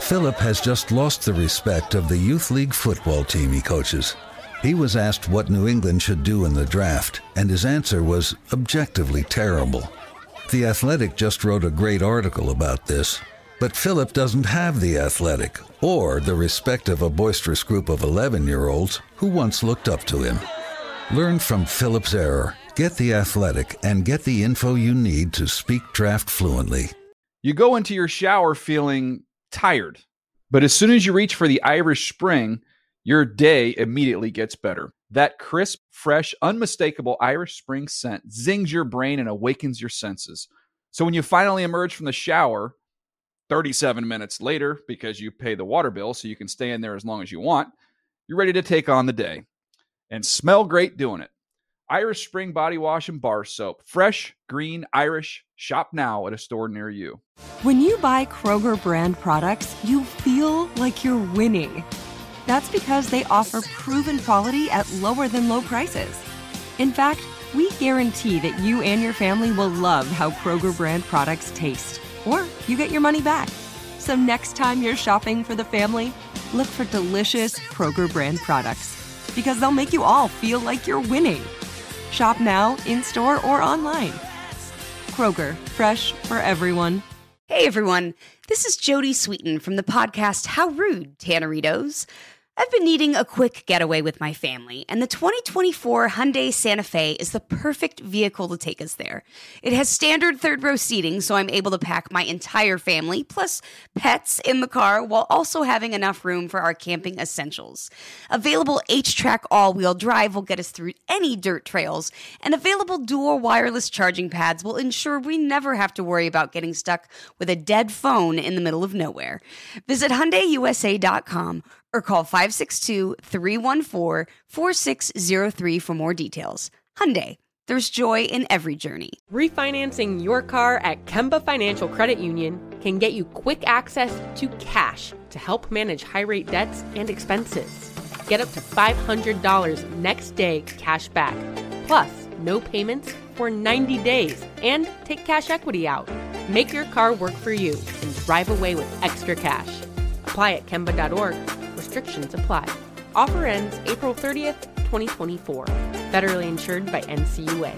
Philip has just lost the respect of the youth league football team he coaches. He was asked what New England should do in the draft, and his answer was objectively terrible. The Athletic just wrote a great article about this, but Philip doesn't have the Athletic or the respect of a boisterous group of 11-year-olds who once looked up to him. Learn from Philip's error. Get the Athletic and get the info you need to speak draft fluently. You go into your shower feeling tired, but as soon as you reach for the Irish Spring, your day immediately gets better. That crisp, fresh, unmistakable Irish Spring scent zings your brain and awakens your senses. So when you finally emerge from the shower 37 minutes later, because you pay the water bill so you can stay in there as long as you want, you're ready to take on the day and smell great doing it. Irish Spring Body Wash and Bar Soap. Fresh, green, Irish. Shop now at a store near you. When you buy Kroger brand products, you feel like you're winning. That's because they offer proven quality at lower than low prices. In fact, we guarantee that you and your family will love how Kroger brand products taste, or you get your money back. So next time you're shopping for the family, look for delicious Kroger brand products, because they'll make you all feel like you're winning. Shop now, in-store, or online. Kroger, fresh for everyone. Hey everyone, this is Jody Sweeten from the podcast How Rude, Tanneritos. I've been needing a quick getaway with my family, and the 2024 Hyundai Santa Fe is the perfect vehicle to take us there. It has standard third-row seating, so I'm able to pack my entire family, plus pets, in the car, while also having enough room for our camping essentials. Available H-Track all-wheel drive will get us through any dirt trails, and available dual wireless charging pads will ensure we never have to worry about getting stuck with a dead phone in the middle of nowhere. Visit HyundaiUSA.com or call 562-314-4603 for more details. Hyundai, there's joy in every journey. Refinancing your car at Kemba Financial Credit Union can get you quick access to cash to help manage high-rate debts and expenses. Get up to $500 next day cash back, plus no payments for 90 days, and take cash equity out. Make your car work for you and drive away with extra cash. Apply at Kemba.org. Restrictions apply. Offer ends April 30th, 2024. Federally insured by NCUA.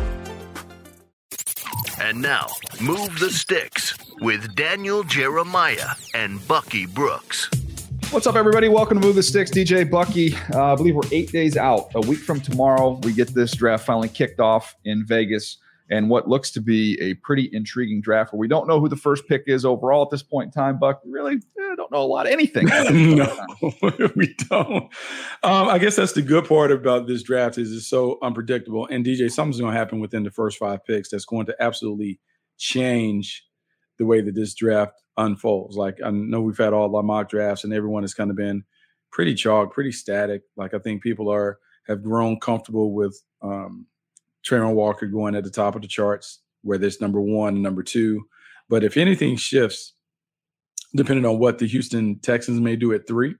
And now, Move the Sticks with Daniel Jeremiah and Bucky Brooks. What's up, everybody? Welcome to Move the Sticks. DJ Bucky. I believe we're 8 days out. A week from tomorrow, we get this draft finally kicked off in Vegas. And what looks to be a pretty intriguing draft where we don't know who the first pick is overall at this point in time, Buck. We really don't know a lot of anything. No, we don't. I guess that's the good part about this draft is it's so unpredictable. And DJ, something's going to happen within the first 5 picks that's going to absolutely change the way that this draft unfolds. Like, I know we've had all our mock drafts and everyone has kind of been pretty chalk, pretty static. Like, I think people have grown comfortable with Trayvon Walker going at the top of the charts, whether it's number 1 and number 2. But if anything shifts, depending on what the Houston Texans may do at 3,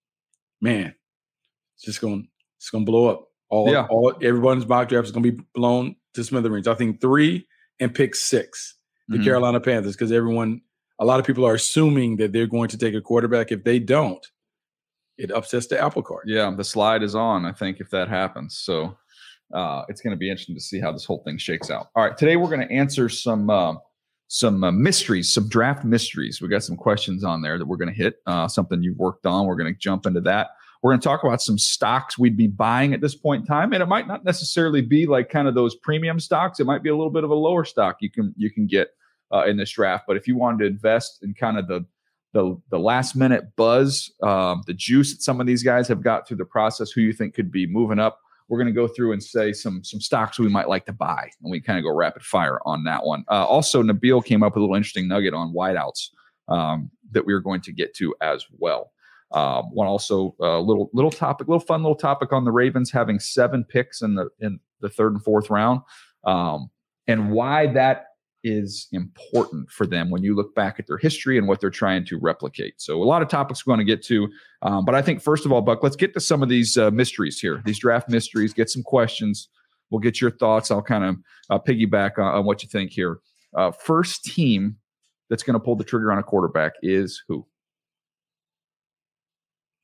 man, it's going to blow up. Everyone's mock draft is going to be blown to smithereens. I think 3 and pick 6, the Carolina Panthers, because a lot of people are assuming that they're going to take a quarterback. If they don't, it upsets the apple cart. Yeah, the slide is on, I think, if that happens. So it's going to be interesting to see how this whole thing shakes out. All right, today we're going to answer some mysteries, some draft mysteries. We got some questions on there that we're going to hit, something you've worked on. We're going to jump into that. We're going to talk about some stocks we'd be buying at this point in time, and it might not necessarily be like kind of those premium stocks. It might be a little bit of a lower stock you can get in this draft. But if you wanted to invest in kind of the last minute buzz, the juice that some of these guys have got through the process, who you think could be moving up, we're going to go through and say some stocks we might like to buy, and we kind of go rapid fire on that one. Also, Nabil came up with a little interesting nugget on wideouts that we are going to get to as well. One also little fun little topic on the Ravens having 7 picks in the 3rd and 4th round, and why that is important for them when you look back at their history and what they're trying to replicate. So a lot of topics we're going to get to. But I think, first of all, Buck, let's get to some of these mysteries here, these draft mysteries, get some questions. We'll get your thoughts. I'll kind of piggyback on what you think here. First team that's going to pull the trigger on a quarterback is who?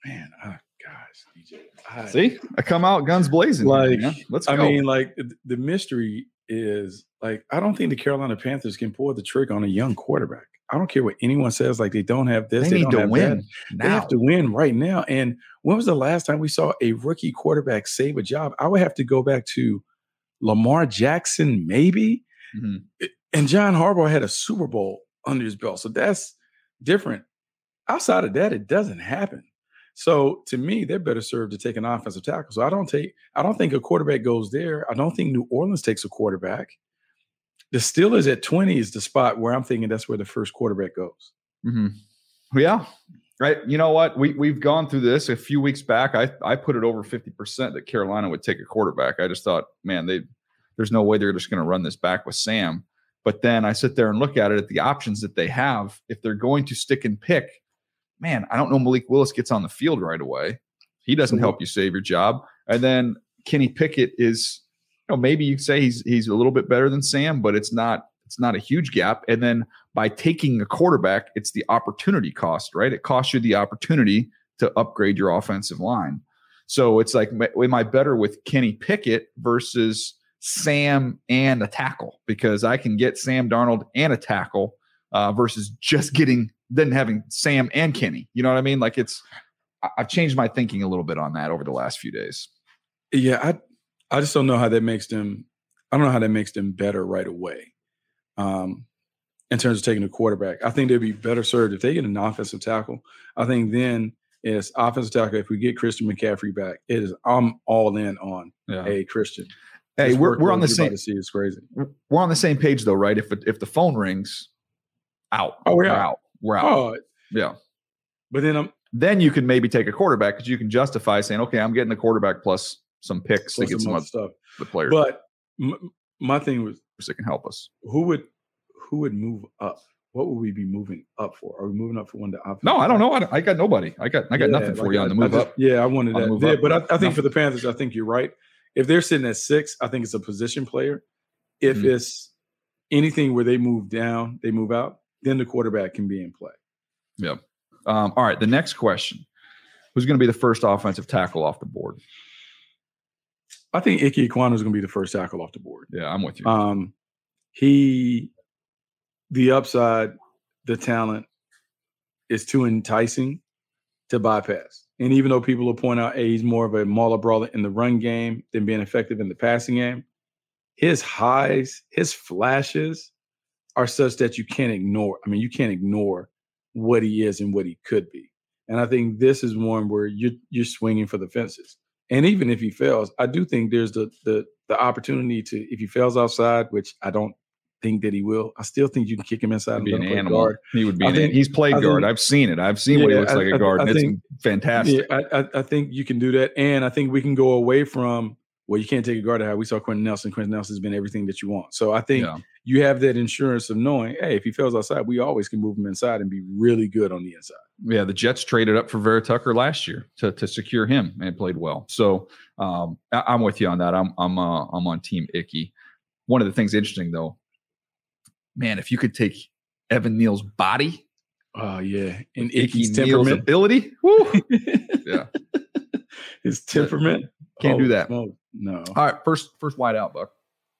Man, gosh, DJ. See, I come out guns blazing. Like, man. Let's go. I mean, like the mystery is like, I don't think the Carolina Panthers can pull the trigger on a young quarterback. I don't care what anyone says. Like, they don't have this. They need don't to win that. now. They have to win right now. And when was the last time we saw a rookie quarterback save a job? I would have to go back to Lamar Jackson, maybe. Mm-hmm. And John Harbaugh had a Super Bowl under his belt. So that's different. Outside of that, it doesn't happen. So to me, they're better served to take an offensive tackle. So I don't think a quarterback goes there. I don't think New Orleans takes a quarterback. The Steelers at 20 is the spot where I'm thinking that's where the first quarterback goes. Mm-hmm. Yeah. Right. You know what? We've gone through this a few weeks back. I put it over 50% that Carolina would take a quarterback. I just thought, man, there's no way they're just going to run this back with Sam. But then I sit there and look at it at the options that they have. If they're going to stick and pick, man, I don't know Malik Willis gets on the field right away. He doesn't help you save your job. And then Kenny Pickett is, maybe you say he's a little bit better than Sam, but it's not a huge gap. And then by taking a quarterback, it's the opportunity cost, right? It costs you the opportunity to upgrade your offensive line. So it's like, am I better with Kenny Pickett versus Sam and a tackle? Because I can get Sam Darnold and a tackle versus just having Sam and Kenny. You know what I mean? Like I've changed my thinking a little bit on that over the last few days. Yeah, I just don't know how that makes them. I don't know how that makes them better right away. In terms of taking a quarterback, I think they'd be better served if they get an offensive tackle. I think then as offensive tackle, if we get Christian McCaffrey back, I'm all in on Christian. Hey, we're on the same. It's crazy. We're on the same page though, right? If the phone rings, out. Oh, we're out. We're out. Oh, yeah. But then you can maybe take a quarterback because you can justify saying, okay, I'm getting a quarterback plus some picks to get some other stuff. The players. But my thing was, it can help us. Who would move up? What would we be moving up for? Are we moving up for one to offense? No, I don't know. I got nobody. I got nothing for you on the move up. Yeah, I wanted that. Yeah, but I think for the Panthers, I think you're right. If they're sitting at 6, I think it's a position player. If it's anything where they move down, they move out, then the quarterback can be in play. Yeah. All right. The next question: who's going to be the first offensive tackle off the board? I think Ike Ekwonu is going to be the first tackle off the board. Yeah, I'm with you. The upside, the talent is too enticing to bypass. And even though people will point out, hey, he's more of a mauler brawler in the run game than being effective in the passing game, his highs, his flashes are such that you can't ignore. I mean, you can't ignore what he is and what he could be. And I think this is one where you're swinging for the fences. And even if he fails, I do think there's the opportunity to, if he fails outside, which I don't think that he will, I still think you can kick him inside and be an animal. Guard. He would be he's played guard. I've seen it. I've seen what he looks like a guard. And it's fantastic. Yeah, I think you can do that. And I think we can go away from, well, you can't take a guard out. We saw Quentin Nelson. Quentin Nelson has been everything that you want. So I think you have that insurance of knowing, hey, if he fails outside, we always can move him inside and be really good on the inside. Yeah, the Jets traded up for Vera Tucker last year to secure him and played well. So I'm with you on that. I'm on Team Icky. One of the things interesting though, man, if you could take Evan Neal's body, oh yeah, and Icky's temperament, ability, woo, yeah, his temperament, can't do that. No. All right, first wide out, Buck.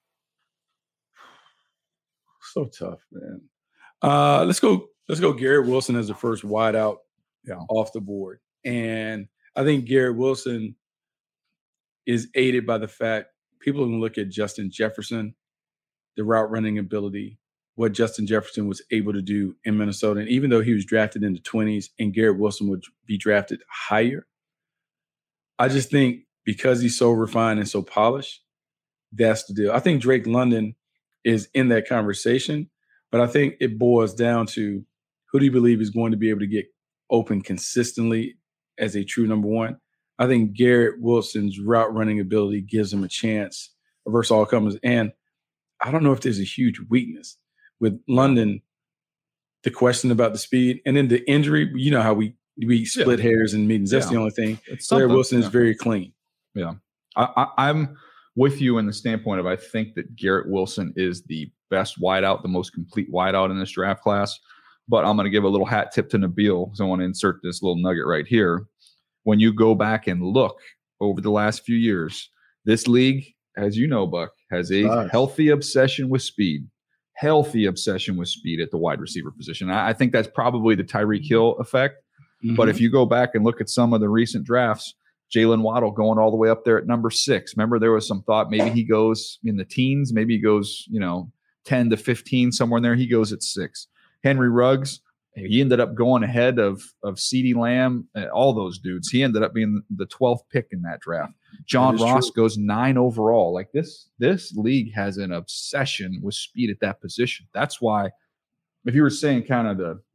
So tough, man. Let's go Garrett Wilson as the first wide out off the board. And I think Garrett Wilson is aided by the fact people can look at Justin Jefferson, the route running ability, what Justin Jefferson was able to do in Minnesota. And even though he was drafted in the 20s and Garrett Wilson would be drafted higher, I just think because he's so refined and so polished, that's the deal. I think Drake London is in that conversation, but I think it boils down to who do you believe is going to be able to get open consistently as a true number one? I think Garrett Wilson's route running ability gives him a chance versus all comers. And I don't know if there's a huge weakness with London, the question about the speed and then the injury. You know how we split hairs in meetings. That's the only thing. Garrett Wilson is very clean. Yeah. I'm with you in the standpoint of I think that Garrett Wilson is the best wideout, the most complete wideout in this draft class. But I'm going to give a little hat tip to Nabil because I want to insert this little nugget right here. when you go back and look over the last few years, this league, as you know, Buck, has a healthy obsession with speed. Healthy obsession with speed at the wide receiver position. I think that's probably the Tyreek Hill effect. Mm-hmm. But if you go back and look at some of the recent drafts, Jalen Waddle going all the way up there at number 6. Remember, there was some thought maybe he goes in the teens, maybe he goes, 10 to 15, somewhere in there. He goes at 6. Henry Ruggs, he ended up going ahead of CeeDee Lamb, all those dudes. He ended up being the 12th pick in that draft. John Ross goes 9 overall. Like this league has an obsession with speed at that position. That's why, if you were saying kind of the,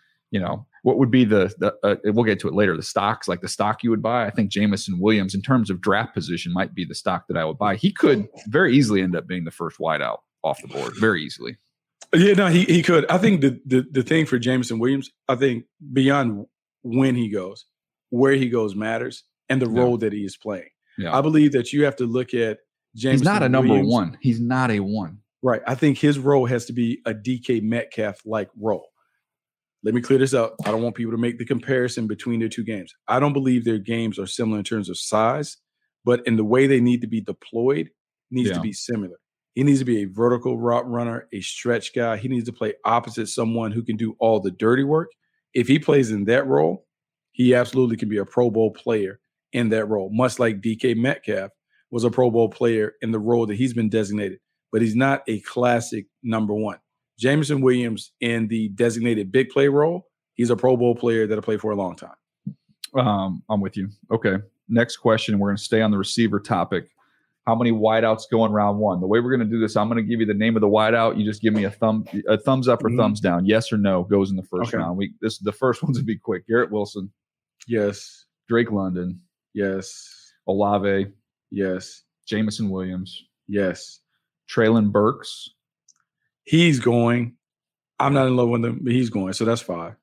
what would be we'll get to it later, the stocks, like the stock you would buy, I think Jameson Williams in terms of draft position might be the stock that I would buy. He could very easily end up being the first wideout off the board, very easily. Yeah, no, he could. I think the thing for Jameson Williams, I think beyond when he goes, where he goes matters, and the role that he is playing. Yeah. I believe that you have to look at Jameson. He's not a number Williams. 1. He's not a 1. Right. I think his role has to be a DK Metcalf-like role. Let me clear this up. I don't want people to make the comparison between their two games. I don't believe their games are similar in terms of size, but in the way they need to be deployed needs to be similar. He needs to be a vertical route runner, a stretch guy. He needs to play opposite someone who can do all the dirty work. If he plays in that role, he absolutely can be a Pro Bowl player in that role, much like DK Metcalf was a Pro Bowl player in the role that he's been designated. But he's not a classic number 1. Jameson Williams in the designated big play role, he's a Pro Bowl player that'll play for a long time. I'm with you. Okay. Next question. We're going to stay on the receiver topic. How many wideouts go in round 1? The way we're going to do this, I'm going to give you the name of the wideout. You just give me a thumbs up or thumbs down. Yes or no goes in the first round. The first ones would be quick. Garrett Wilson. Yes. Drake London. Yes. Olave. Yes. Jameson Williams. Yes. Treylon Burks. He's going. I'm not in love with him, but he's going. So that's 5.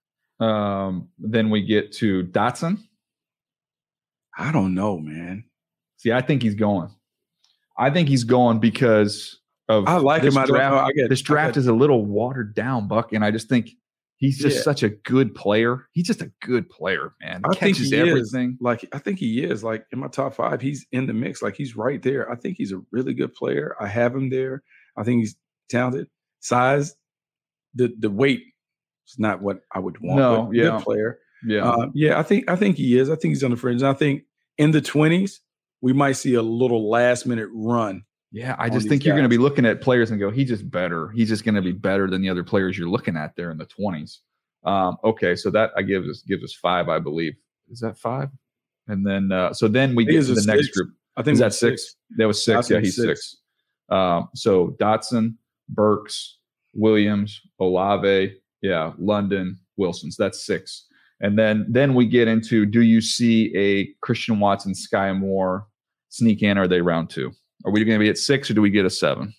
Then we get to Dotson. I don't know, man. See, I think he's going. I think he's going because of I like him. This draft is a little watered down, Buck, and I just think he's just such a good player. He's just a good player, man. I think he everything. I think he is. Like in my top 5, he's in the mix. Like he's right there. I think he's a really good player. I have him there. I think he's talented. Size, the weight is not what I would want. No, but good player. Yeah. I think he is. I think he's on the fringe. And I think in the 20s, we might see a little last minute run. Yeah, I just think you're going to be looking at players and go, he's just better. He's just going to be better than the other players you're looking at there in the 20s. Okay, so that gives us 5, I believe. Is that 5? And then then we get to the next group. I think is that 6? That was 6. Yeah, he's 6. So Dotson, Burks, Williams, Olave, London, Wilson's. That's 6. And then we get into, do you see a Christian Watson, Sky Moore sneak in? Or are they round 2? Are we going to be at 6 or do we get a 7?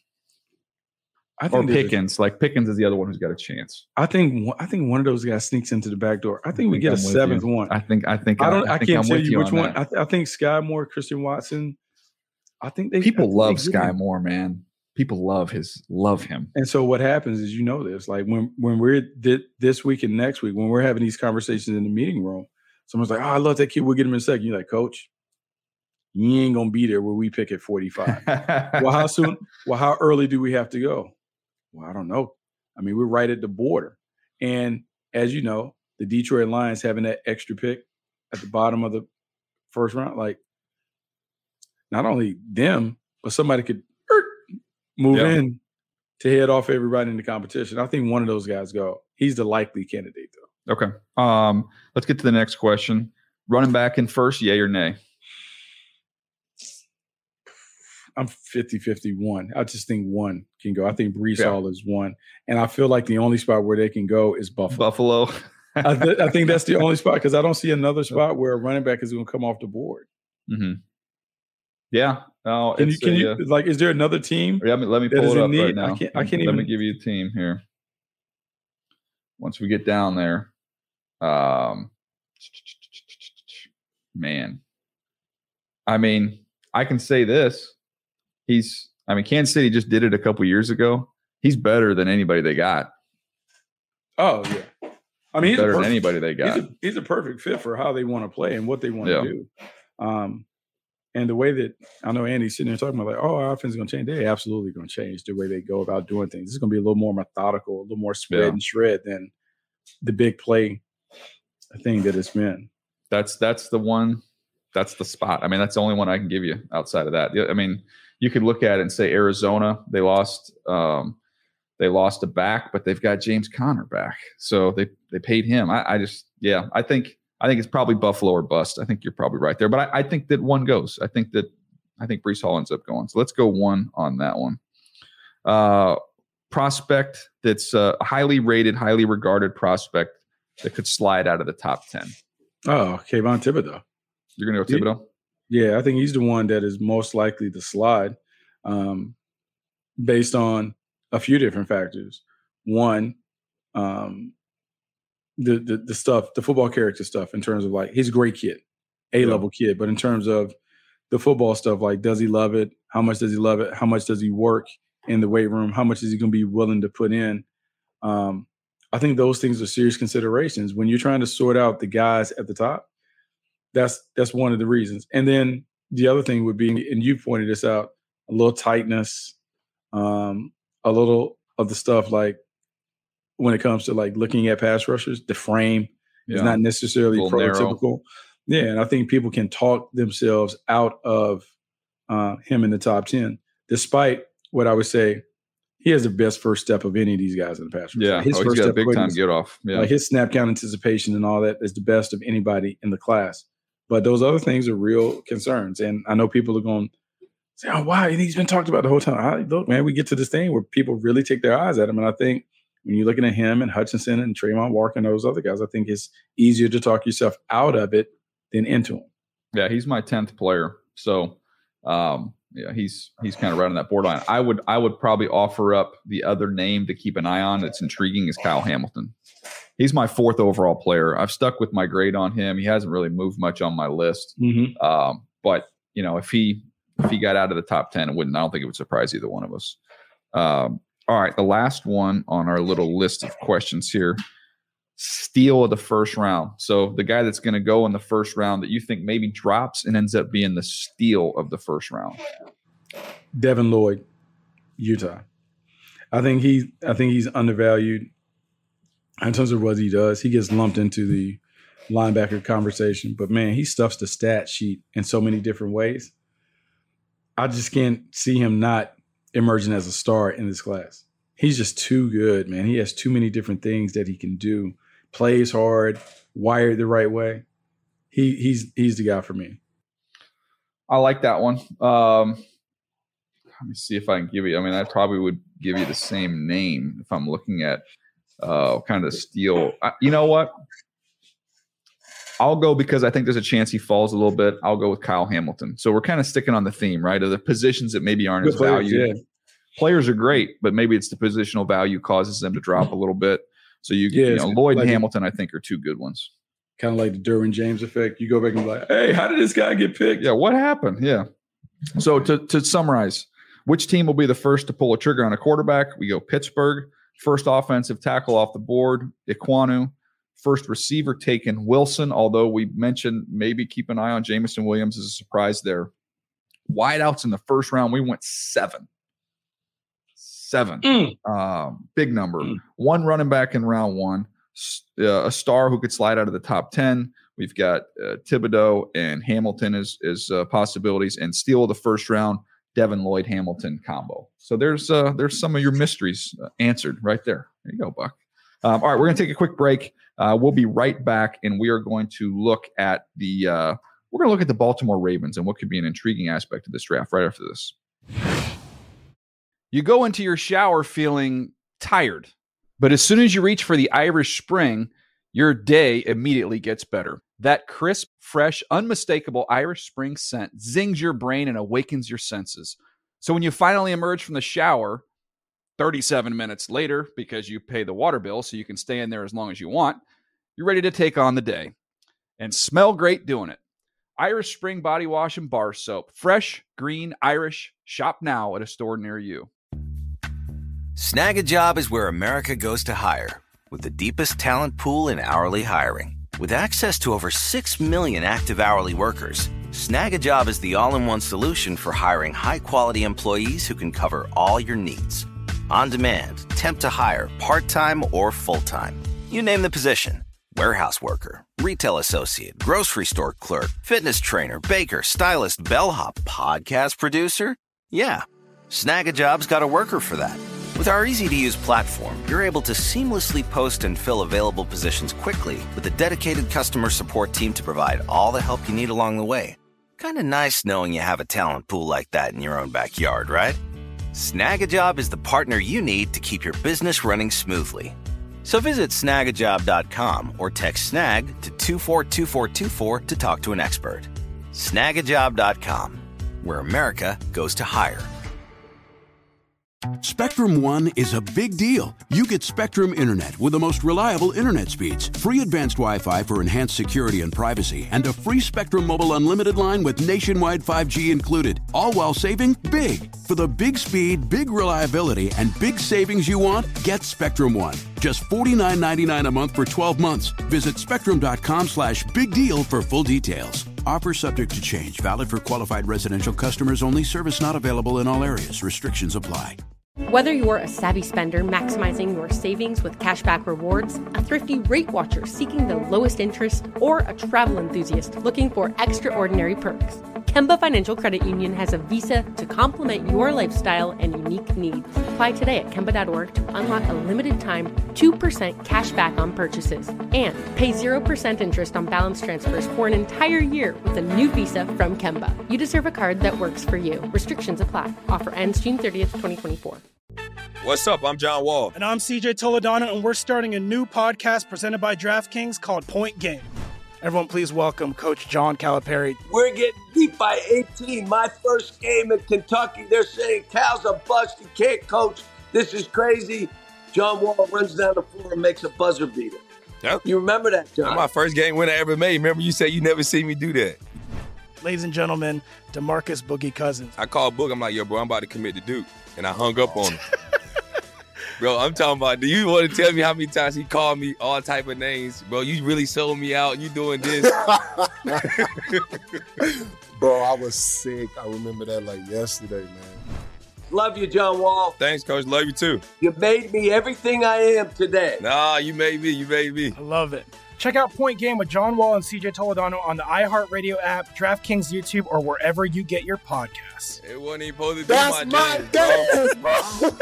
Or Pickens? Pickens is the other one who's got a chance. I think one of those guys sneaks into the back door. I think we get a 7th one. I can't tell you which one. I think Sky Moore, Christian Watson. I think people love Sky Moore, man. People love him. And so what happens is, this, like when we're this week and next week, when we're having these conversations in the meeting room, someone's like, I love that kid. We'll get him in a second. You're like, Coach, you ain't going to be there where we pick at 45. Well, how soon? Well, how early do we have to go? Well, I don't know. I mean, we're right at the border. And as you know, the Detroit Lions having that extra pick at the bottom of the first round, like not only them, but somebody could move in to head off everybody in the competition. I think one of those guys go. He's the likely candidate, though. Okay. Let's get to the next question. Running back in first, yay or nay? I'm 50-51. I just think one can go. I think Breece Hall is one. And I feel like the only spot where they can go is Buffalo. I think that's the only spot because I don't see another spot where a running back is going to come off the board. Mm-hmm. Yeah. Oh, can you is there another team? Yeah, let me pull it up right now. I can't even. Let me give you a team here. Once we get down there, man. I mean, I can say this. Kansas City just did it a couple years ago. He's better than anybody they got. Oh, yeah. I mean, he's better than anybody they got. He's a perfect fit for how they want to play and what they want to do. He's a perfect fit for how they want to play and what they want to do. And the way that I know Andy's sitting there talking about, like, oh, our offense is going to change. They're absolutely going to change the way they go about doing things. It's going to be a little more methodical, a little more spread and shred than the big play thing that it's been. That's the one. That's the spot. I mean, that's the only one I can give you outside of that. I mean, you could look at it and say Arizona, they lost a back, but they've got James Conner back. So they paid him. I think it's probably Buffalo or bust. I think you're probably right there. But I think that one goes. I think Breece Hall ends up going. So let's go one on that one. Prospect that's a highly rated, highly regarded prospect that could slide out of the top 10. Oh, Kayvon Thibodeau. You're going to go Thibodeau? Yeah, I think he's the one that is most likely to slide based on a few different factors. One, the stuff, the football character stuff in terms of, like, he's a great kid, A-level kid, but in terms of the football stuff, like, does he love it? How much does he love it? How much does he work in the weight room? How much is he going to be willing to put in? I think those things are serious considerations when you're trying to sort out the guys at the top. That's one of the reasons. And then the other thing would be, and you pointed this out, a little tightness, a little of the stuff, like when it comes to, like, looking at pass rushers, the frame is not necessarily prototypical. Yeah, and I think people can talk themselves out of him in the top 10, despite what I would say, he has the best first step of any of these guys in the pass rush. Yeah, his first got a big time get off. Yeah, like his snap count anticipation and all that is the best of anybody in the class. But those other things are real concerns. And I know people are going to say, oh, wow, he's been talked about the whole time. Look, man, we get to this thing where people really take their eyes at him. And I think when you're looking at him and Hutchinson and Trayvon Walker and those other guys, I think it's easier to talk yourself out of it than into him. Yeah, he's my 10th player. So, he's kind of right on that borderline. I would probably offer up the other name to keep an eye on that's intriguing is Kyle Hamilton. He's my 4th overall player. I've stuck with my grade on him. He hasn't really moved much on my list. Mm-hmm. But if he got out of the top 10, I don't think it would surprise either one of us. All right, the last one on our little list of questions here. Steal of the first round. So the guy that's going to go in the first round that you think maybe drops and ends up being the steal of the first round. Devin Lloyd, Utah. I think he's undervalued in terms of what he does. He gets lumped into the linebacker conversation, but man, he stuffs the stat sheet in so many different ways. I just can't see him not emerging as a star in this class. He's just too good, man. He has too many different things that he can do. Plays hard, wired the right way. He's the guy for me. I like that one. Let me see if I can give you. I mean, I probably would give you the same name if I'm looking at kind of the steal. You know what? I'll go because I think there's a chance he falls a little bit. I'll go with Kyle Hamilton. So we're kind of sticking on the theme, right? Of the positions that maybe aren't as valued. Yeah. Players are great, but maybe it's the positional value causes them to drop a little bit. So Lloyd and Hamilton, I think, are two good ones. Kind of like the Derwin James effect. You go back and be like, hey, how did this guy get picked? Yeah, what happened? Yeah. So to summarize, which team will be the first to pull a trigger on a quarterback? We go Pittsburgh. First offensive tackle off the board, Ekwonu. First receiver taken, Wilson, although we mentioned maybe keep an eye on Jameson Williams as a surprise there. Wideouts in the first round, we went 7. Big number. One running back in round 1, a star who could slide out of the top 10. We've got Thibodeau and Hamilton as possibilities, and steal of the first round, Devin Lloyd Hamilton combo. So there's some of your mysteries answered right there. There you go, Buck. All right, we're going to take a quick break. We'll be right back, and we are going to look at the Baltimore Ravens and what could be an intriguing aspect of this draft right after this. You go into your shower feeling tired, but as soon as you reach for the Irish Spring, your day immediately gets better. That crisp, fresh, unmistakable Irish Spring scent zings your brain and awakens your senses. So when you finally emerge from the shower, 37 minutes later, because you pay the water bill so you can stay in there as long as you want, you're ready to take on the day. And smell great doing it. Irish Spring Body Wash and Bar Soap. Fresh, green, Irish. Shop now at a store near you. Snag a job is where America goes to hire, with the deepest talent pool in hourly hiring. With access to over 6 million active hourly workers, Snag-a-Job is the all-in-one solution for hiring high-quality employees who can cover all your needs. On demand, temp to hire, part-time or full-time. You name the position. Warehouse worker, retail associate, grocery store clerk, fitness trainer, baker, stylist, bellhop, podcast producer. Yeah, Snag-a-Job's got a worker for that. With our easy-to-use platform, you're able to seamlessly post and fill available positions quickly with a dedicated customer support team to provide all the help you need along the way. Kind of nice knowing you have a talent pool like that in your own backyard, right? Snag-a-Job is the partner you need to keep your business running smoothly. So visit snagajob.com or text snag to 242424 to talk to an expert. Snagajob.com, where America goes to hire. Spectrum One is a big deal. You get Spectrum Internet with the most reliable internet speeds, free advanced Wi-Fi for enhanced security and privacy, and a free Spectrum Mobile Unlimited line with nationwide 5G included, all while saving big. For the big speed, big reliability, and big savings you want, get Spectrum One. Just $49.99 a month for 12 months. Visit spectrum.com/big deal for full details. Offer subject to change. Valid for qualified residential customers only. Service not available in all areas. Restrictions apply. Whether you're a savvy spender maximizing your savings with cashback rewards, a thrifty rate watcher seeking the lowest interest, or a travel enthusiast looking for extraordinary perks, Kemba Financial Credit Union has a visa to complement your lifestyle and unique needs. Apply today at Kemba.org to unlock a limited time 2% cash back on purchases and pay 0% interest on balance transfers for an entire year with a new visa from Kemba. You deserve a card that works for you. Restrictions apply. Offer ends June 30th, 2024. What's up? I'm John Wall. And I'm CJ Toledano, and we're starting a new podcast presented by DraftKings called Point Game. Everyone, please welcome Coach John Calipari. We're getting beat by 18. My first game in Kentucky, they're saying Cal's a bust. He can't coach. This is crazy. John Wall runs down the floor and makes a buzzer beater. Yep. You remember that, John? That's my first game winner I ever made. Remember you said you never see me do that. Ladies and gentlemen, DeMarcus Boogie Cousins. I called Boog. I'm like, yo, bro, I'm about to commit to Duke. And I hung up on him. Bro, I'm talking about, do you want to tell me how many times he called me all type of names? Bro, you really sold me out. You doing this. Bro, I was sick. I remember that like yesterday, man. Love you, John Wall. Thanks, Coach. Love you, too. You made me everything I am today. Nah, you made me. You made me. I love it. Check out Point Game with John Wall and CJ Toledano on the iHeartRadio app, DraftKings YouTube, or wherever you get your podcasts. It wasn't even supposed to be That's my dance, bro.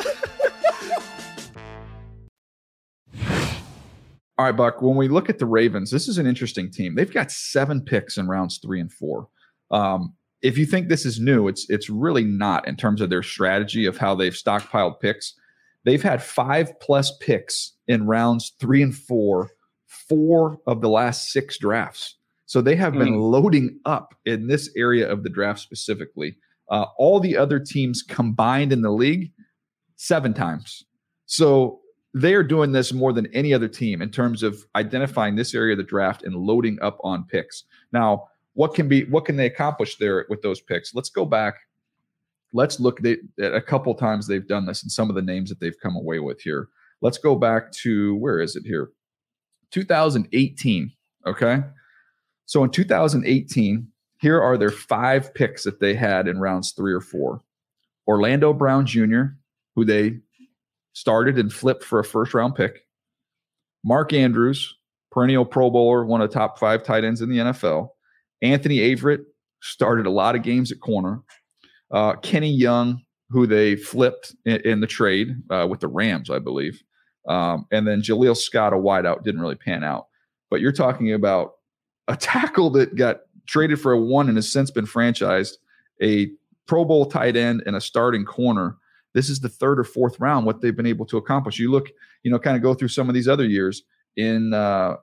All right, Buck, when we look at the Ravens, this is an interesting team. They've got 7 picks in rounds 3 and 4. If you think this is new, it's really not in terms of their strategy of how they've stockpiled picks. They've had 5+ picks in rounds 3 and 4 of the last 6 drafts. So they have been loading up in this area of the draft specifically. All the other teams combined in the league, 7 times. So they are doing this more than any other team in terms of identifying this area of the draft and loading up on picks. Now, what can they accomplish there with those picks? Let's go back. Let's look at a couple times they've done this and some of the names that they've come away with here. Let's go back to, where is it here? 2018. Okay. So in 2018, here are their 5 picks that they had in rounds 3 or 4. Orlando Brown Jr., who they started and flipped for a first-round pick. Mark Andrews, perennial Pro Bowler, one of the top 5 tight ends in the NFL. Anthony Averett started a lot of games at corner. Kenny Young, who they flipped in the trade with the Rams, I believe. And then Jaleel Scott, a wideout, didn't really pan out. But you're talking about a tackle that got traded for a 1 and has since been franchised, a Pro Bowl tight end, and a starting corner. This is the 3rd or 4th round, what they've been able to accomplish. You look, kind of go through some of these other years. In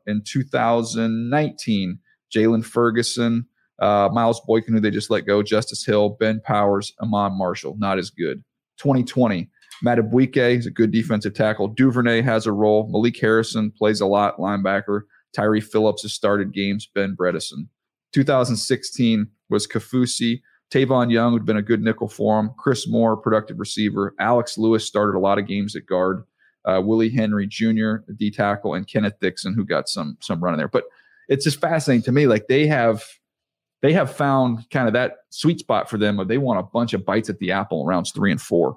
2019, Jalen Ferguson, Miles Boykin, who they just let go, Justice Hill, Ben Powers, Amon Marshall, not as good. 2020, Madubuike is a good defensive tackle. Duvernay has a role. Malik Harrison plays a lot, linebacker. Tyree Phillips has started games. Ben Bredesen. 2016 was Kafusi. Tavon Young had been a good nickel for him. Chris Moore, productive receiver. Alex Lewis started a lot of games at guard. Willie Henry Jr., D tackle, and Kenneth Dixon, who got some run in there. But it's just fascinating to me. Like they have found kind of that sweet spot for them. They want a bunch of bites at the apple in rounds 3 and 4.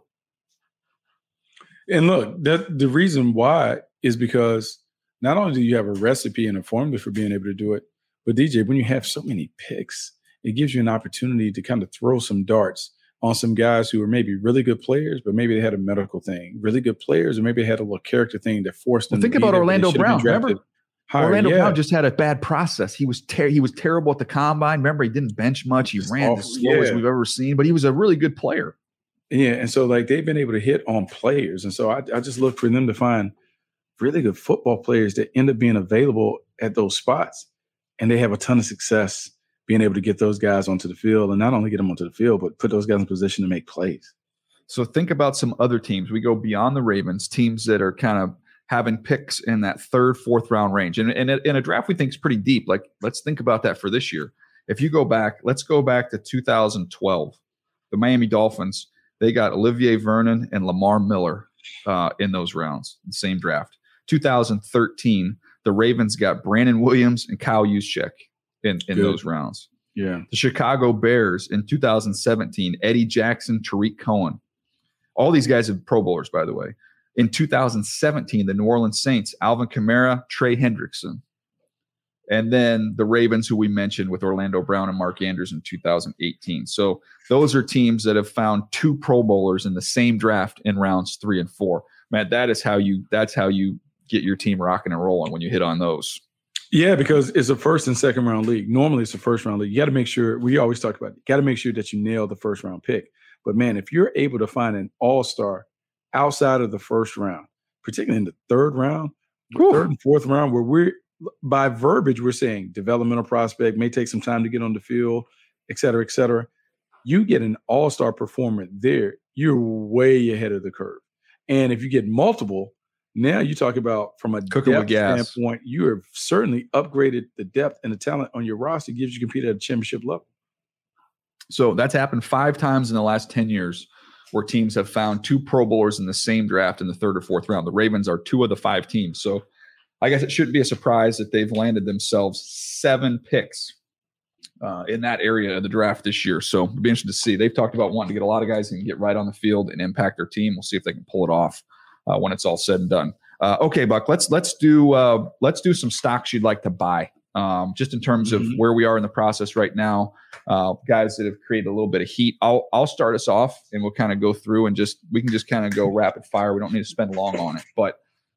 And look, the reason why is because not only do you have a recipe and a formula for being able to do it, but DJ, when you have so many picks, it gives you an opportunity to kind of throw some darts on some guys who are maybe really good players, but maybe they had a medical thing, really good players, or maybe they had a little character thing that forced them. Think about Orlando Brown. Remember, Orlando Brown just had a bad process. He was terrible at the combine. Remember, he didn't bench much. He ran the slowest we've ever seen, but he was a really good player. Yeah, and so like they've been able to hit on players, and so I just look for them to find really good football players that end up being available at those spots, and they have a ton of success being able to get those guys onto the field, and not only get them onto the field, but put those guys in position to make plays. So think about some other teams. We go beyond the Ravens, teams that are kind of having picks in that 3rd, 4th round range, and in a draft we think is pretty deep. Like let's think about that for this year. If you go back, let's go back to 2012, the Miami Dolphins. They got Olivier Vernon and Lamar Miller in those rounds, the same draft. 2013, the Ravens got Brandon Williams and Kyle Juszczyk in those rounds. Yeah. The Chicago Bears in 2017, Eddie Jackson, Tariq Cohen. All these guys are Pro Bowlers, by the way. In 2017, the New Orleans Saints, Alvin Kamara, Trey Hendrickson. And then the Ravens, who we mentioned with Orlando Brown and Mark Andrews in 2018. So those are teams that have found 2 Pro Bowlers in the same draft in rounds 3 and 4. Man, that's how you get your team rocking and rolling when you hit on those. Yeah, because it's a 1st and 2nd round league. Normally it's a 1st round league. You got to make sure, we always talk about it, you got to make sure that you nail the 1st round pick. But man, if you're able to find an all-star outside of the 1st round, particularly in the 3rd round, 3rd and 4th round, where by verbiage, we're saying developmental prospect, may take some time to get on the field, et cetera, et cetera. You get an all-star performer there, you're way ahead of the curve. And if you get multiple, now you talk about from a depth standpoint, you have certainly upgraded the depth and the talent on your roster. It gives you compete at a championship level. So that's happened 5 times in the last 10 years where teams have found 2 Pro Bowlers in the same draft in the 3rd or 4th round. The Ravens are 2 of the 5 teams. So I guess it shouldn't be a surprise that they've landed themselves 7 picks in that area of the draft this year. So it'll be interesting to see. They've talked about wanting to get a lot of guys who can get right on the field and impact their team. We'll see if they can pull it off when it's all said and done. Okay, Buck, let's do some stocks you'd like to buy. Just in terms of where we are in the process right now, guys that have created a little bit of heat. I'll start us off, and we'll kind of go through and we can just kind of go rapid fire. We don't need to spend long on it, but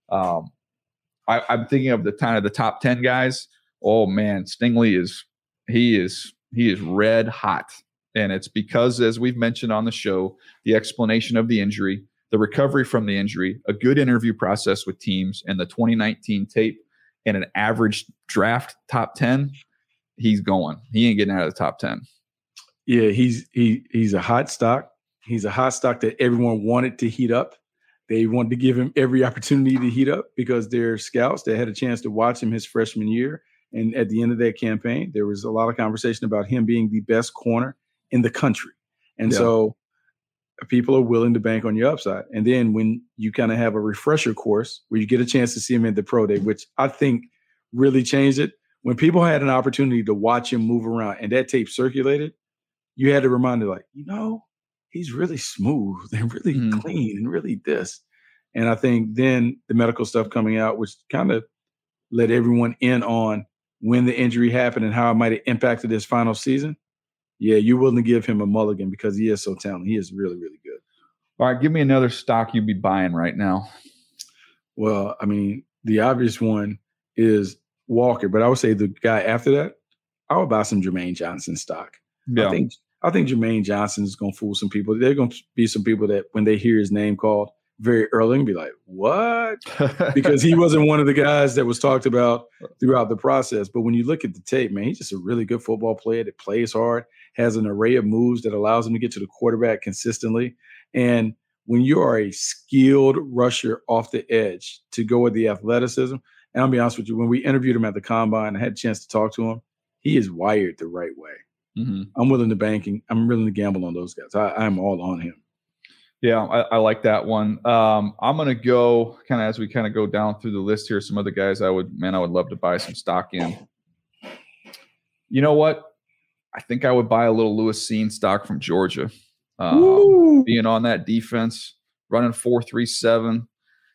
I'm thinking of the top 10 guys. Oh man, Stingley is red hot, and it's because, as we've mentioned on the show, the explanation of the injury, the recovery from the injury, a good interview process with teams, and the 2019 tape, and an average draft top 10. He's going. He ain't getting out of the top 10. Yeah, he's a hot stock. He's a hot stock that everyone wanted to heat up. They wanted to give him every opportunity to heat up because they're scouts that had a chance to watch him his freshman year. And at the end of that campaign, there was a lot of conversation about him being the best corner in the country. And so people are willing to bank on your upside. And then when you kind of have a refresher course where you get a chance to see him at the pro day, which I think really changed it, when people had an opportunity to watch him move around and that tape circulated, you had to remind them, like, he's really smooth and really clean and really this. And I think then the medical stuff coming out, which kind of let everyone in on when the injury happened and how it might have impacted his final season. Yeah, you're willing to give him a mulligan because he is so talented. He is really, really good. All right, give me another stock you'd be buying right now. Well, I mean, the obvious one is Walker, but I would say the guy after that, I would buy some Jermaine Johnson stock. Yeah. I think Jermaine Johnson is going to fool some people. There are going to be some people that when they hear his name called very early and be like, what? Because he wasn't one of the guys that was talked about throughout the process. But when you look at the tape, man, he's just a really good football player that plays hard, has an array of moves that allows him to get to the quarterback consistently. And when you are a skilled rusher off the edge to go with the athleticism, and I'll be honest with you, when we interviewed him at the Combine, I had a chance to talk to him. He is wired the right way. I'm willing to I'm willing to gamble on those guys. I'm all on him. Yeah, I like that one. I'm going to go kind of as we kind of go down through the list here. Some other guys I would love to buy some stock in. You know what? I think I would buy a little Lewis Cine stock from Georgia. Being on that defense, running 4.37,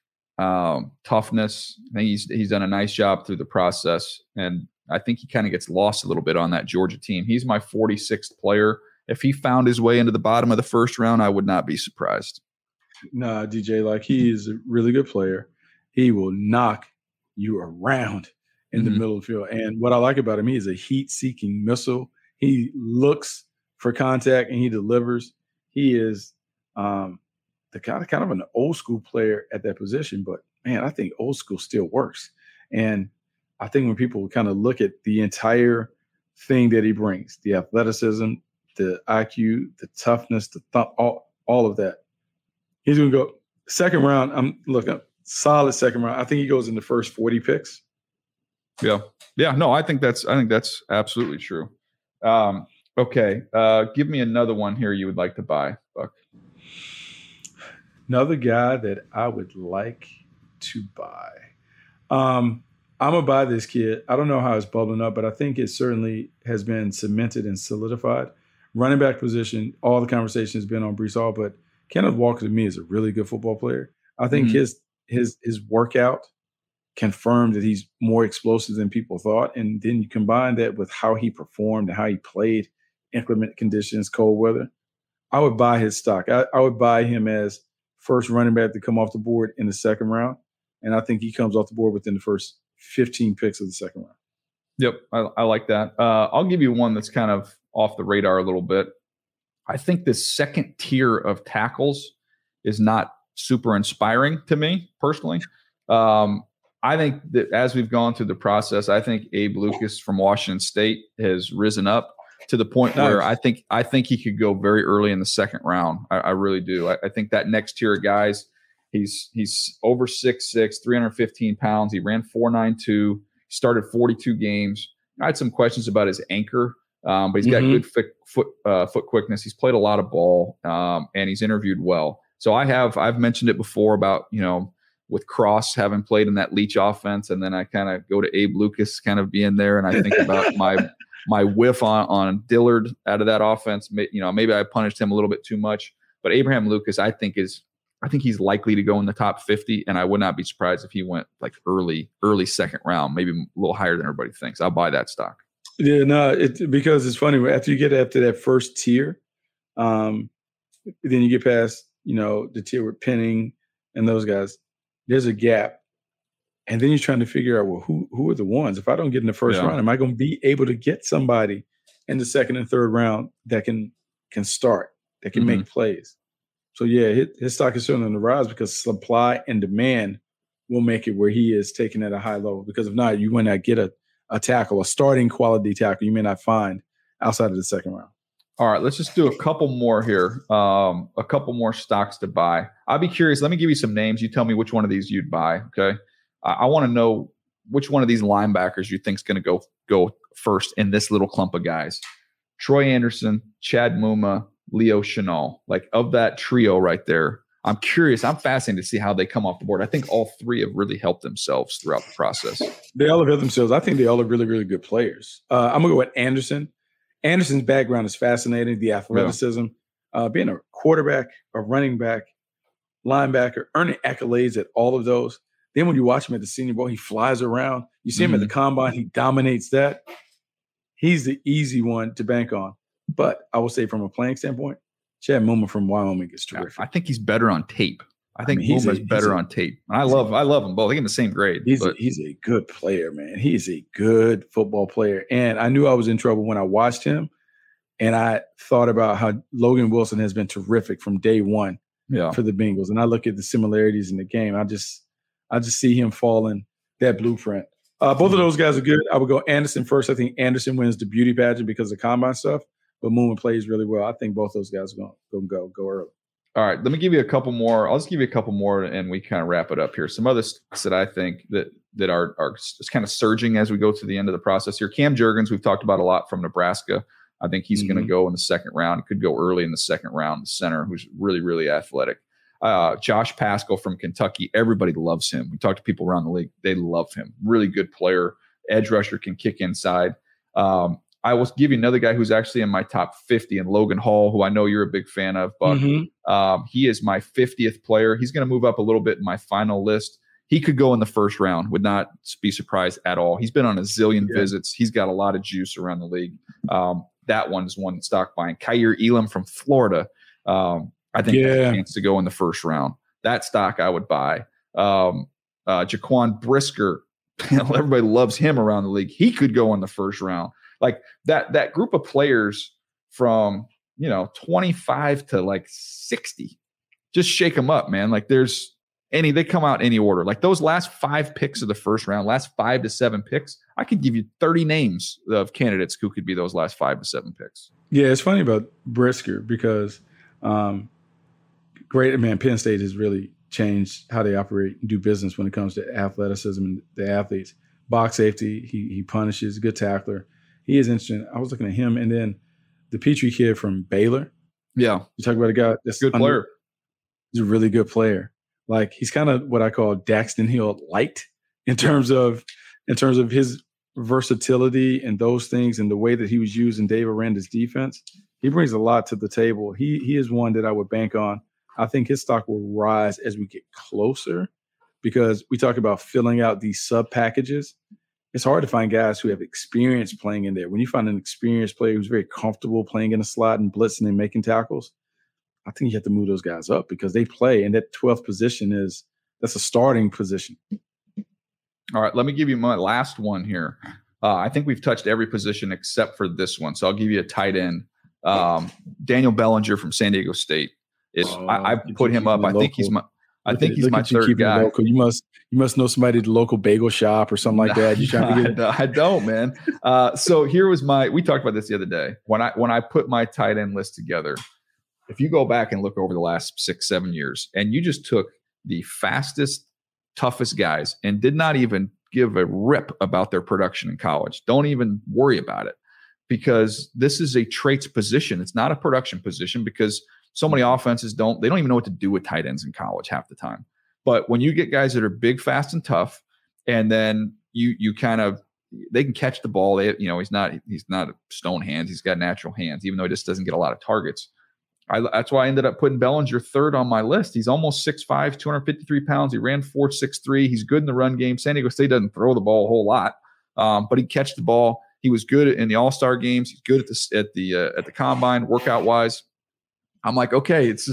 toughness. I think he's done a nice job through the process, and I think he kind of gets lost a little bit on that Georgia team. He's my 46th player. If he found his way into the bottom of the first round, I would not be surprised. Nah, DJ, like he is a really good player. He will knock you around in the middle of the field. And what I like about him, he is a heat-seeking missile. He looks for contact and he delivers. He is the kind of an old school player at that position. But man, I think old school still works. And I think when people kind of look at the entire thing that he brings, the athleticism, the IQ, the toughness, the all of that. He's going to go second round. I'm looking solid second round. I think he goes in the first 40 picks. Yeah. No, I think that's absolutely true. Okay. Give me another one here you would like to buy, Buck. Another guy that I would like to buy. I'm going to buy this kid. I don't know how it's bubbling up, but I think it certainly has been cemented and solidified. Running back position, all the conversation has been on Breece Hall, but Kenneth Walker to me is a really good football player. I think his workout confirmed that he's more explosive than people thought. And then you combine that with how he performed and how he played inclement conditions, cold weather. I would buy his stock. I would buy him as first running back to come off the board in the second round. And I think he comes off the board within the first 15 picks of the second round. Yep, I like that. I'll give you one that's kind of off the radar a little bit. I think this second tier of tackles is not super inspiring to me personally. I think that as we've gone through the process, I think Abe Lucas from Washington State has risen up to the point where I think he could go very early in the second round. I really do. I think that next tier of guys, he's over 6'6", 315 pounds. He ran 4.92. Started 42 games. I had some questions about his anchor, but he's got good foot quickness. He's played a lot of ball, and he's interviewed well. So I've mentioned it before about, with Cross having played in that Leach offense, and then I kind of go to Abe Lucas kind of being there, and I think about my whiff on Dillard out of that offense. Maybe I punished him a little bit too much, but Abraham Lucas, I think he's likely to go in the top 50, and I would not be surprised if he went like early second round, maybe a little higher than everybody thinks. I'll buy that stock. Yeah, no, because it's funny. After you get after that first tier, then you get past, the tier with Penning and those guys. There's a gap, and then you're trying to figure out, well, who are the ones? If I don't get in the first round, am I going to be able to get somebody in the second and third round that can start, that can make plays? So, yeah, his stock is certainly on the rise because supply and demand will make it where he is taken at a high level. Because if not, you may not get a tackle, a starting quality tackle you may not find outside of the second round. All right, let's just do a couple more here, a couple more stocks to buy. I'll be curious. Let me give you some names. You tell me which one of these you'd buy, okay? I want to know which one of these linebackers you think is going to go first in this little clump of guys. Troy Anderson, Chad Muma, Leo Chenal, like of that trio right there. I'm curious. I'm fascinated to see how they come off the board. I think all three have really helped themselves throughout the process. They all have helped themselves. I think they all are really, really good players. I'm going to go with Anderson. Anderson's background is fascinating. The athleticism, being a quarterback, a running back, linebacker, earning accolades at all of those. Then when you watch him at the Senior Bowl, he flies around. You see him at the combine. He dominates that. He's the easy one to bank on. But I will say from a playing standpoint, Chad Muma from Wyoming is terrific. I think he's better on tape. I think Muma's better on tape. And I love them both. They're in the same grade. He's a good player, man. He's a good football player. And I knew I was in trouble when I watched him. And I thought about how Logan Wilson has been terrific from day one for the Bengals. And I look at the similarities in the game. I just see him following that blueprint. Both of those guys are good. I would go Anderson first. I think Anderson wins the beauty pageant because of the combine stuff. But Muma plays really well. I think both those guys are going to go early. All right, let me give you a couple more. I'll just give you a couple more, and we kind of wrap it up here. Some other stocks that I think that are just kind of surging as we go to the end of the process here. Cam Jurgens, we've talked about a lot from Nebraska. I think he's going to go in the second round. Could go early in the second round. The center, who's really, really athletic. Josh Paschal from Kentucky. Everybody loves him. We talked to people around the league. They love him. Really good player. Edge rusher, can kick inside. I will give you another guy who's actually in my top 50, and Logan Hall, who I know you're a big fan of, but he is my 50th player. He's going to move up a little bit in my final list. He could go in the first round. Would not be surprised at all. He's been on a zillion visits. He's got a lot of juice around the league. That one is one stock buying. Kaiir Elam from Florida. I think has a chance to go in the first round. That stock I would buy. Jaquan Brisker, everybody loves him around the league. He could go in the first round. Like that group of players from 25 to like 60, just shake them up, man. Like they come out any order. Like those last 5 picks of the first round, last 5 to 7 picks, I could give you 30 names of candidates who could be those last 5 to 7 picks. Yeah, it's funny about Brisker because Penn State has really changed how they operate and do business when it comes to athleticism and the athletes. Box safety, he punishes, good tackler. He is interesting. I was looking at him, and then the Petrie kid from Baylor. Yeah, you talk about a guy that's good player. He's a really good player. Like he's kind of what I call Daxton Hill light in terms of his versatility and those things, and the way that he was used in Dave Aranda's defense. He brings a lot to the table. He is one that I would bank on. I think his stock will rise as we get closer, because we talk about filling out these sub packages. It's hard to find guys who have experience playing in there. When you find an experienced player who's very comfortable playing in a slot and blitzing and making tackles, I think you have to move those guys up because they play. And that 12th position that's a starting position. All right, let me give you my last one here. I think we've touched every position except for this one. So I'll give you a tight end. Daniel Bellinger from San Diego State. I put him up. I think he's my third guy. You must know somebody at the local bagel shop or something like that. You trying to get I don't, man. So here was we talked about this the other day. When I put my tight end list together, if you go back and look over the last 6-7 years, and you just took the fastest, toughest guys and did not even give a rip about their production in college, don't even worry about it, because this is a traits position. It's not a production position, because so many offenses don't even know what to do with tight ends in college half the time. But when you get guys that are big, fast, and tough, and then you kind of, they can catch the ball. He's not a stone hands. He's got natural hands, even though he just doesn't get a lot of targets. That's why I ended up putting Bellinger third on my list. He's almost 6'5", 253 pounds. He ran 4.63. He's good in the run game. San Diego State doesn't throw the ball a whole lot, but he catch the ball. He was good in the All-Star games. He's good at the combine, workout wise. I'm like, okay, it's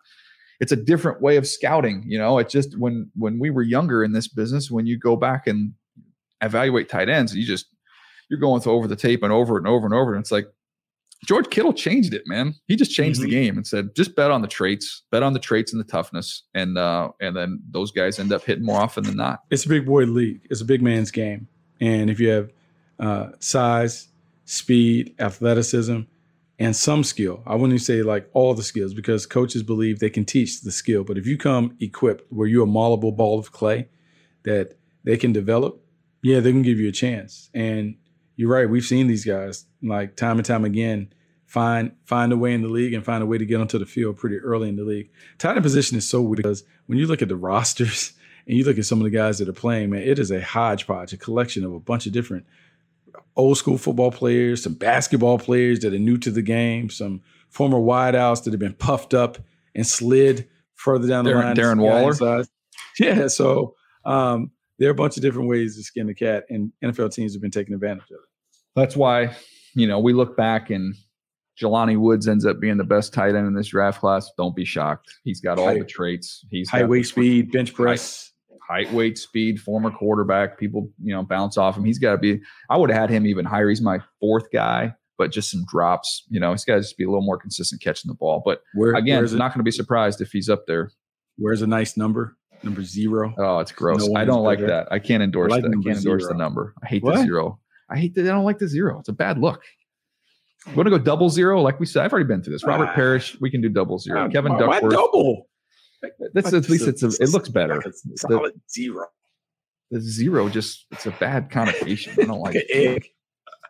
a different way of scouting. It's just when we were younger in this business, when you go back and evaluate tight ends, you're going over the tape and over it and over and over. And it's like, George Kittle changed it, man. He just changed the game and said, just bet on the traits and the toughness. And then those guys end up hitting more often than not. It's a big boy league. It's a big man's game. And if you have size, speed, athleticism, and some skill, I wouldn't even say like all the skills, because coaches believe they can teach the skill. But if you come equipped where you're a malleable ball of clay that they can develop, they can give you a chance. And you're right. We've seen these guys like time and time again find a way in the league and find a way to get onto the field pretty early in the league. Tight end position is so weird because when you look at the rosters and you look at some of the guys that are playing, man, it is a hodgepodge, a collection of a bunch of different old school football players, some basketball players that are new to the game, some former wideouts that have been puffed up and slid further down the line. Darren Waller. Yeah. So there are a bunch of different ways to skin the cat, and NFL teams have been taking advantage of it. That's why, we look back and Jelani Woods ends up being the best tight end in this draft class. Don't be shocked. He's got all the traits. He's height, weight, speed, bench press. Height, weight, speed, former quarterback. People, bounce off him. He's got to be – I would have had him even higher. He's my fourth guy, but just some drops. He's got to just be a little more consistent catching the ball. But again, I'm not going to be surprised if he's up there. Where's a nice number? Number 0. Oh, it's gross. I don't like that. I can't endorse that. I can't endorse the number. I hate the 0. I hate that. I don't like the 0. It's a bad look. You want to go 00? Like we said, I've already been through this. Robert Parrish, we can do 00. Kevin Duckworth. Why double? That's at least it looks better. Like a solid 0. The 0 it's a bad connotation. I don't like it. Egg.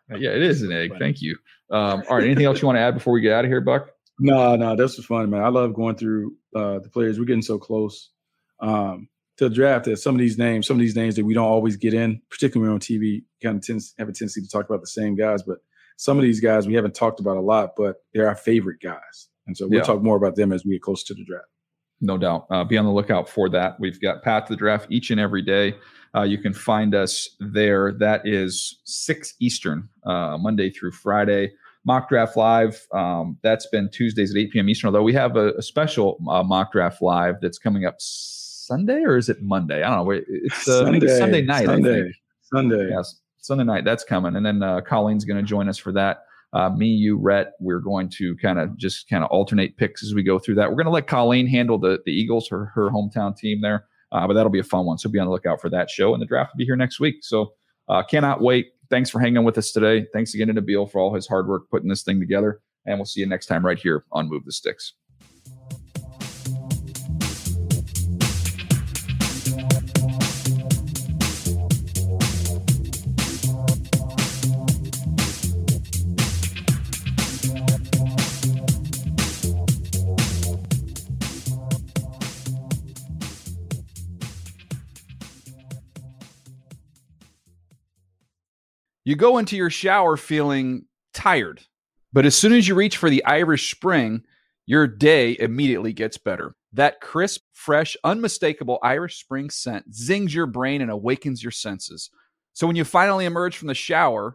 Yeah, it is an egg. Thank you. All right. Anything else you want to add before we get out of here, Buck? No, this was fun, man. I love going through the players. We're getting so close to the draft that some of these names that we don't always get in, particularly on TV, kind of have a tendency to talk about the same guys. But some of these guys we haven't talked about a lot, but they're our favorite guys. And so we'll talk more about them as we get close to the draft. No doubt. Be on the lookout for that. We've got Path to the Draft each and every day. You can find us there. That is 6 Eastern, Monday through Friday. Mock Draft Live, that's been Tuesdays at 8 p.m. Eastern, although we have a special Mock Draft Live that's coming up Sunday, or is it Monday? I don't know. It's Sunday night. Sunday. Yes, Sunday night. That's coming. And then Colleen's going to join us for that. Me, you, Rhett, we're going to kind of alternate picks as we go through that. We're going to let Colleen handle the Eagles, her hometown team there, but that'll be a fun one. So be on the lookout for that show, and the draft will be here next week. So cannot wait. Thanks for hanging with us today. Thanks again to Nabil for all his hard work putting this thing together, and we'll see you next time right here on Move the Sticks. You go into your shower feeling tired, but as soon as you reach for the Irish Spring, your day immediately gets better. That crisp, fresh, unmistakable Irish Spring scent zings your brain and awakens your senses. So when you finally emerge from the shower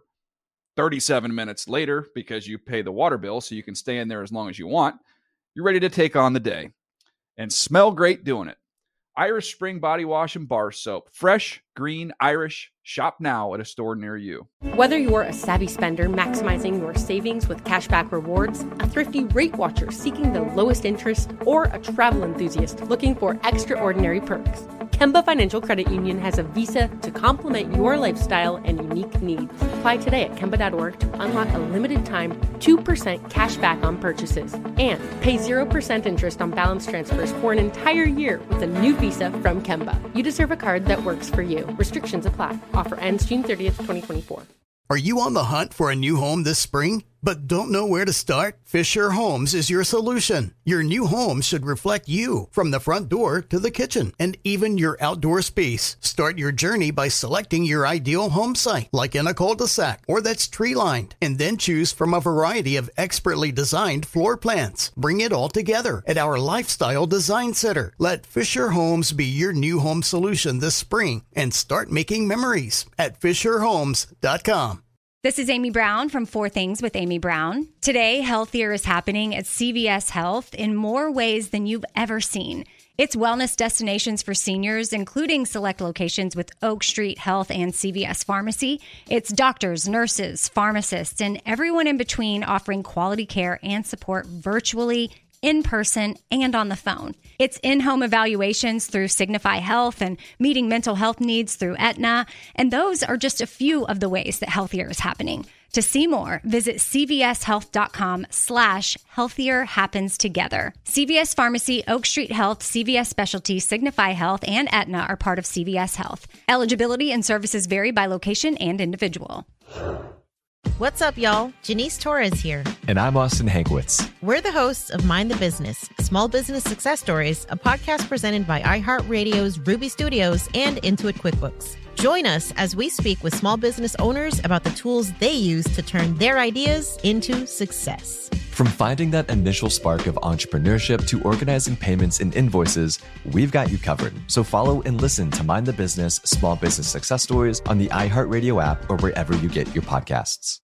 37 minutes later, because you pay the water bill so you can stay in there as long as you want, you're ready to take on the day and smell great doing it. Irish Spring Body Wash and Bar Soap. Fresh, green, Irish. Shop now at a store near you. Whether you're a savvy spender maximizing your savings with cashback rewards, a thrifty rate watcher seeking the lowest interest, or a travel enthusiast looking for extraordinary perks, Kemba Financial Credit Union has a visa to complement your lifestyle and unique needs. Apply today at Kemba.org to unlock a limited time 2% cash back on purchases and pay 0% interest on balance transfers for an entire year with a new visa from Kemba. You deserve a card that works for you. Restrictions apply. Offer ends June 30th, 2024. Are you on the hunt for a new home this spring, but don't know where to start? Fisher Homes is your solution. Your new home should reflect you, from the front door to the kitchen, and even your outdoor space. Start your journey by selecting your ideal home site, like in a cul-de-sac or that's tree-lined, and then choose from a variety of expertly designed floor plans. Bring it all together at our Lifestyle Design Center. Let Fisher Homes be your new home solution this spring, and start making memories at FisherHomes.com. This is Amy Brown from 4 Things with Amy Brown. Today, healthier is happening at CVS Health in more ways than you've ever seen. It's wellness destinations for seniors, including select locations with Oak Street Health and CVS Pharmacy. It's doctors, nurses, pharmacists, and everyone in between offering quality care and support virtually, in person, and on the phone. It's in-home evaluations through Signify Health and meeting mental health needs through Aetna. And those are just a few of the ways that healthier is happening. To see more, visit cvshealth.com/healthier happens together. CVS Pharmacy, Oak Street Health, CVS Specialty, Signify Health, and Aetna are part of CVS Health. Eligibility and services vary by location and individual. What's up, y'all? Janice Torres here. And I'm Austin Hankwitz. We're the hosts of Mind the Business, Small Business Success Stories, a podcast presented by iHeartRadio's Ruby Studios and Intuit QuickBooks. Join us as we speak with small business owners about the tools they use to turn their ideas into success. From finding that initial spark of entrepreneurship to organizing payments and invoices, we've got you covered. So follow and listen to Mind the Business, Small Business Success Stories on the iHeartRadio app or wherever you get your podcasts.